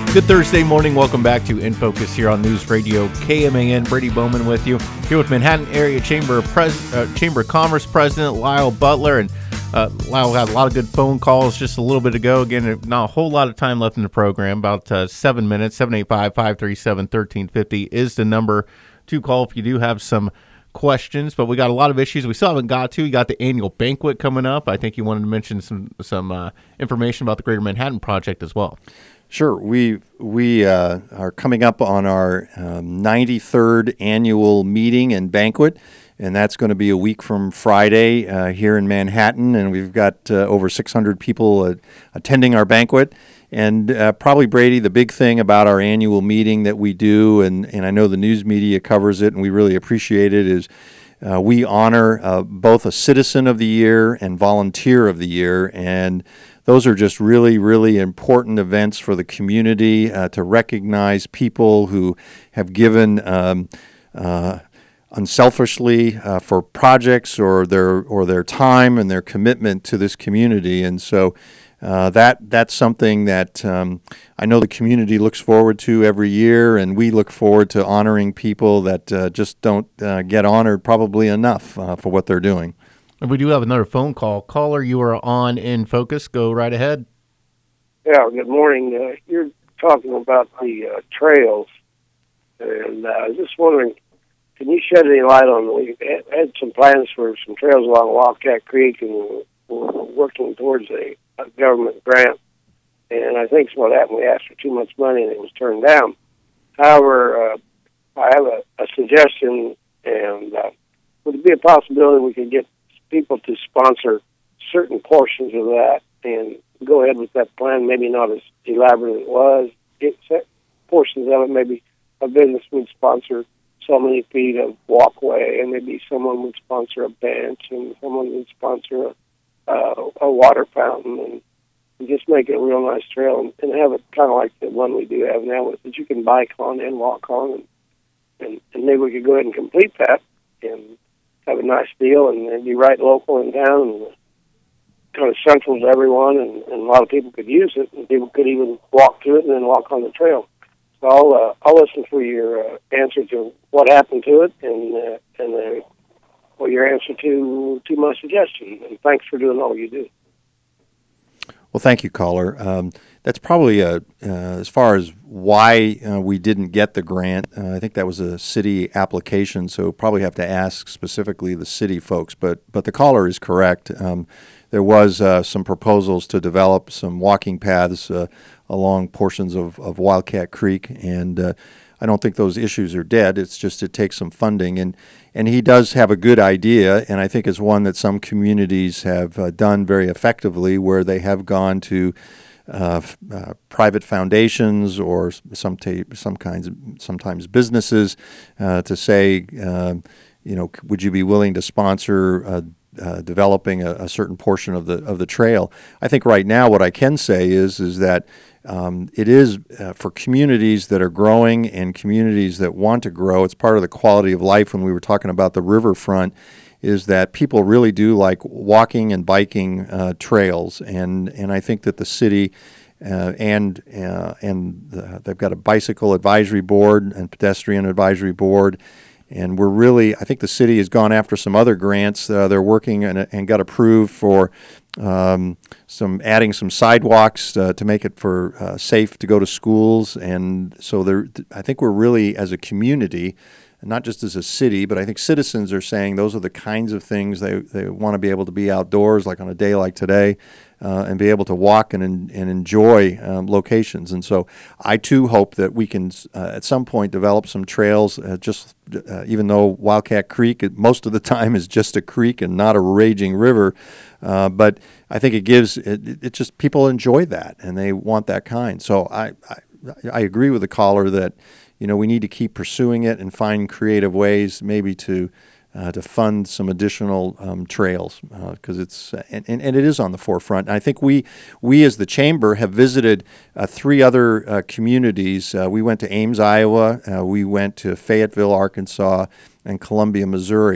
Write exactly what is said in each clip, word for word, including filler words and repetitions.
Good Thursday morning. Welcome back to In Focus here on News Radio K M A N. Brady Bowman with you here with Manhattan Area Chamber Pres- uh, Chamber of Commerce President Lyle Butler. And uh, Lyle had a lot of good phone calls just a little bit ago. Again, not a whole lot of time left in the program, about uh, seven minutes. seven eight five, five three seven, one three five zero is the number to call if you do have some questions. But we got a lot of issues we still haven't got to. You got the annual banquet coming up. I think you wanted to mention some, some uh, information about the Greater Manhattan Project as well. Sure. We we uh, are coming up on our um, ninety-third annual meeting and banquet, and that's going to be a week from Friday uh, here in Manhattan, and we've got uh, over six hundred people uh, attending our banquet. And uh, probably, Brady, the big thing about our annual meeting that we do, and, and I know the news media covers it, and we really appreciate it, is uh, we honor uh, both a Citizen of the Year and Volunteer of the Year, and those are just really, really important events for the community uh, to recognize people who have given um, uh, unselfishly uh, for projects or their or their time and their commitment to this community. And so uh, that that's something that um, I know the community looks forward to every year, and we look forward to honoring people that uh, just don't uh, get honored probably enough uh, for what they're doing. And we do have another phone call. Caller, you are on In Focus. Go right ahead. Yeah, good morning. Uh, you're talking about the uh, trails, and uh, I was just wondering, can you shed any light on, we had some plans for some trails along Wildcat Creek, and we're working towards a, a government grant, and I think what happened, we asked for too much money and it was turned down. However, uh, I have a, a suggestion, and uh, would it be a possibility we could get people to sponsor certain portions of that and go ahead with that plan, maybe not as elaborate as it was. Get set portions of it, maybe a business would sponsor so many feet of walkway, and maybe someone would sponsor a bench, and someone would sponsor a, uh, a water fountain, and, and just make it a real nice trail, and, and have it kind of like the one we do have now, that you can bike on and walk on, and, and, and maybe we could go ahead and complete that, and have a nice deal, and, and be right local in town, and kind of central to everyone, and, and a lot of people could use it, and people could even walk to it and then walk on the trail. So I'll uh, I'll listen for your uh, answer to what happened to it, and uh, and uh, well, your answer to to my suggestion. And thanks for doing all you do. Well, thank you, caller. Um, that's probably a, uh, as far as why uh, we didn't get the grant, uh, I think that was a city application, so probably have to ask specifically the city folks. But but the caller is correct. Um, there was uh, some proposals to develop some walking paths uh, along portions of, of Wildcat Creek, and uh, I don't think those issues are dead. It's just it takes some funding, and and he does have a good idea, and I think it's one that some communities have uh, done very effectively, where they have gone to uh, f- uh, private foundations or some ta- some kinds of, sometimes businesses uh, to say, uh, you know, would you be willing to sponsor uh, uh, developing a, a certain portion of the of the trail? I think right now what I can say is is that. Um, it is uh, for communities that are growing and communities that want to grow. It's part of the quality of life when we were talking about the riverfront, is that people really do like walking and biking uh, trails. And, and I think that the city uh, and uh, and the, they've got a bicycle advisory board and pedestrian advisory board. And we're really, I think the city has gone after some other grants. Uh, they're working and, and got approved for um, some adding some sidewalks uh, to make it for uh, safe to go to schools. And so there, I think we're really, as a community, not just as a city, but I think citizens are saying those are the kinds of things they, they want to be able to be outdoors, like on a day like today, uh, and be able to walk and and enjoy um, locations. And so I too hope that we can uh, at some point develop some trails, uh, just uh, even though Wildcat Creek it, most of the time is just a creek and not a raging river, uh, but I think it gives, it, it just, people enjoy that and they want that kind. So I, I, I agree with the caller that, you know, we need to keep pursuing it and find creative ways maybe to uh, to fund some additional um, trails because uh, it's uh, and, and it is on the forefront. And I think we we as the chamber have visited uh, three other uh, communities. Uh, we went to Ames, Iowa. Uh, we went to Fayetteville, Arkansas, and Columbia, Missouri.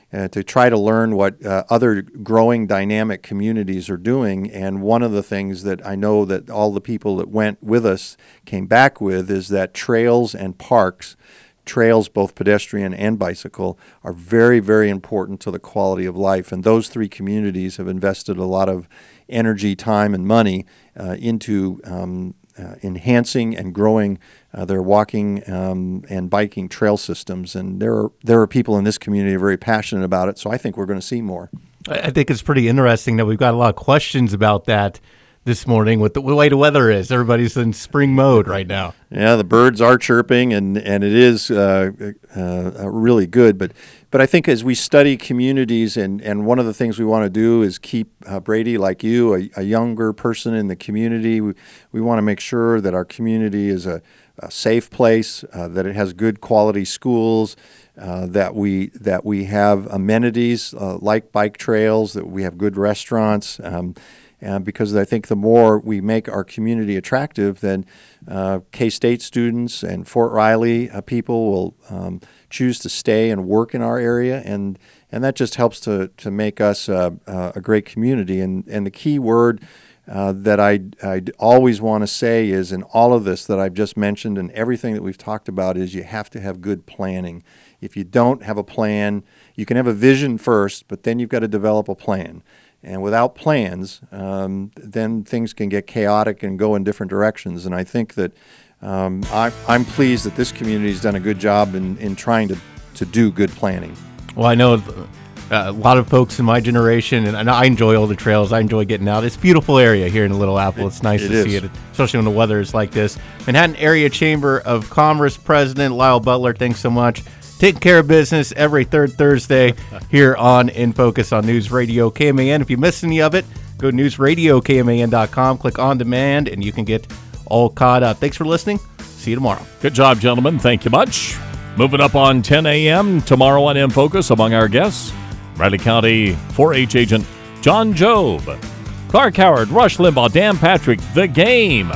uh, to try to learn what uh, other growing dynamic communities are doing. And one of the things that I know that all the people that went with us came back with is that trails and parks, trails, both pedestrian and bicycle, are very, very important to the quality of life. And those three communities have invested a lot of energy, time, and money uh, into um, uh, enhancing and growing uh, their walking um, and biking trail systems. And there are, there are people in this community who are very passionate about it, so I think we're going to see more. I think it's pretty interesting that we've got a lot of questions about that this morning with the way the weather is. Everybody's in spring mode right now. Yeah, the birds are chirping, and, and it is uh, uh, really good. But but I think as we study communities, and, and one of the things we want to do is keep uh, Brady, like you, a, a younger person in the community. We, we want to make sure that our community is a, a safe place, uh, that it has good quality schools, uh, that we that we have amenities uh, like bike trails, that we have good restaurants. Um, Uh, because I think the more we make our community attractive, then uh, K-State students and Fort Riley uh, people will um, choose to stay and work in our area, and and that just helps to to make us uh, uh, a great community. And and the key word uh, that I I always want to say is, in all of this that I've just mentioned and everything that we've talked about, is you have to have good planning. If you don't have a plan, you can have a vision first, but then you've got to develop a plan. And without plans, um, then things can get chaotic and go in different directions. And I think that um, I, I'm pleased that this community has done a good job in, in trying to, to do good planning. Well, I know uh, a lot of folks in my generation, and, and I enjoy all the trails. I enjoy getting out. It's a beautiful area here in Little Apple. It's nice it to is. see it, especially when the weather is like this. Manhattan Area Chamber of Commerce President Lyle Butler, thanks so much. Taking care of business every third Thursday here on In Focus on News Radio K M A N. If you missed any of it, go to news radio K M A N dot com, click on demand, and you can get all caught up. Thanks for listening. See you tomorrow. Good job, gentlemen. Thank you much. Moving up on ten a.m. tomorrow on In Focus, among our guests, Riley County four H agent John Job, Clark Howard, Rush Limbaugh, Dan Patrick, The Game.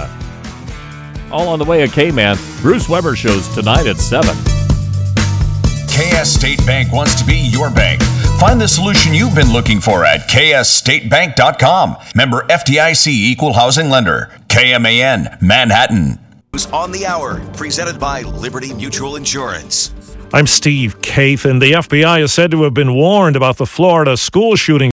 All on the way at K-Man. Bruce Weber shows tonight at seven. K S State Bank wants to be your bank. Find the solution you've been looking for at K S state bank dot com. Member F D I C Equal Housing Lender. K M A N, Manhattan. On the Hour, presented by Liberty Mutual Insurance. I'm Steve Kathan. The F B I is said to have been warned about the Florida school shooting